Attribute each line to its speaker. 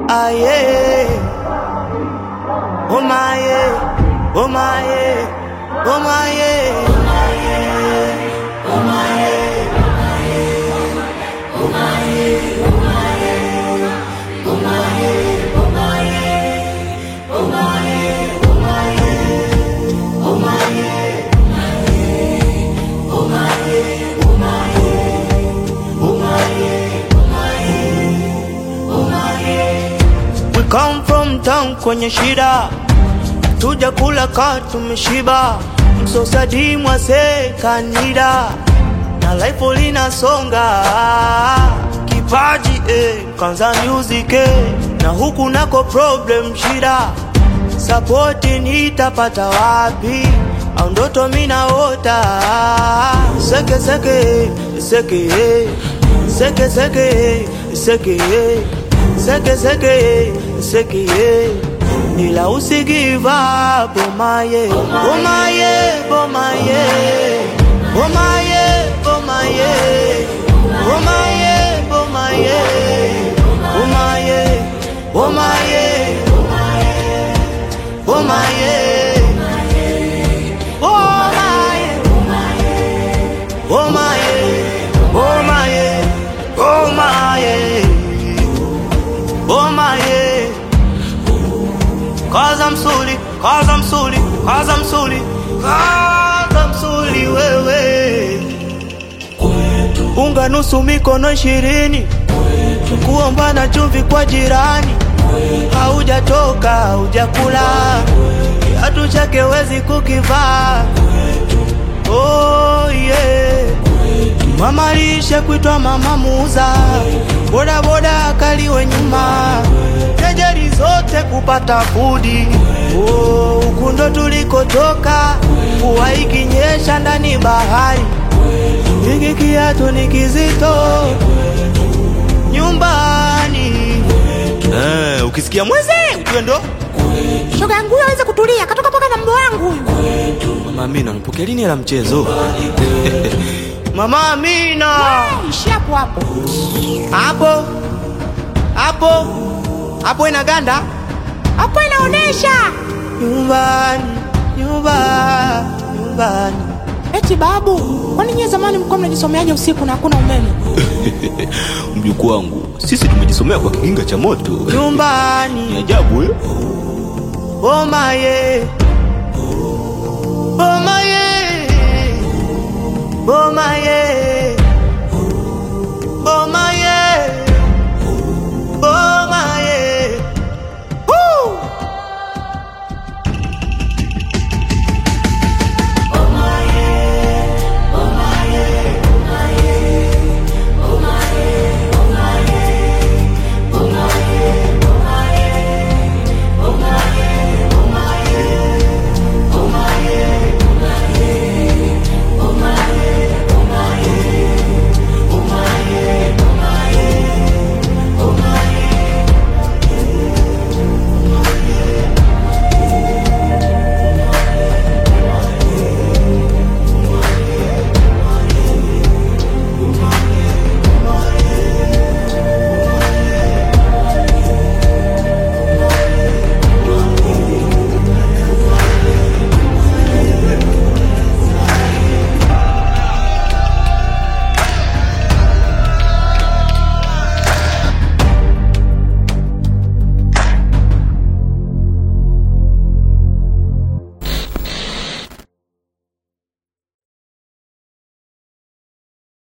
Speaker 1: ah yeah. Oh my yeah, oh my yeah, oh my yeah, oh my yeah, oh my yeah, oh my yeah, oh my yeah, oh my yeah, oh my yeah, oh my yeah, oh my yeah, oh my yeah, oh my yeah, oh my yeah, oh my yeah, oh my yeah. We come from town kwenye shida, tuja kula ka tumeshiba, msosadi mwase kanida, na life linasonga, kipaji kanza music na huku nako problem shida, support nitapata wapi, au ndoto mina ota, seke seke seke seke seke seke seke seke seke nila usi give up, oh my yeah, oh my yeah, oh my yeah, oh my yeah, oh my yeah, oh my yeah, oh my yeah, oh my yeah, oh my yeah, oh my yeah, oh my yeah, oh my yeah, oh my yeah, oh my yeah, oh my yeah. Cause I'm Suli, cause I'm Suli, cause I'm Suli, cause I'm Suli wewe. Unga nusu mikono 20, kuomba na chumvi kwa jirani, haujatoka haujakula, kiatu chake wezi kukivaa. Oh yeah, mama lishe kuitwa mama muuza, boda boda akaliwe nyuma, tejeri zote kupata fudi. Oh, ukundo tulikotoka, mvua ikinyesha ndani bahari, hiki kiatu ni kizito nyumbani. Ukisikia mweze ujue ndo
Speaker 2: shoga yangu aweze kutulia, katoka poka na mbo wangu.
Speaker 1: Mama Amina unapokea lini la mchezo? Mama Amina
Speaker 2: ishi hapo hapo
Speaker 1: hapo hapo hapo, inaganda
Speaker 2: hapo, inaonesha
Speaker 1: nyumbani nyumbani nyumbani.
Speaker 2: Eti babu, kwani nyie zamani mlikuwa mnajisomeaje usiku na hakuna umeme?
Speaker 3: Mjukuu wangu, sisi tumejisomea kwa kiginga cha moto
Speaker 1: nyumbani.
Speaker 3: Ni ajabu
Speaker 1: Oh my yeah, oh my yeah, oh my yeah.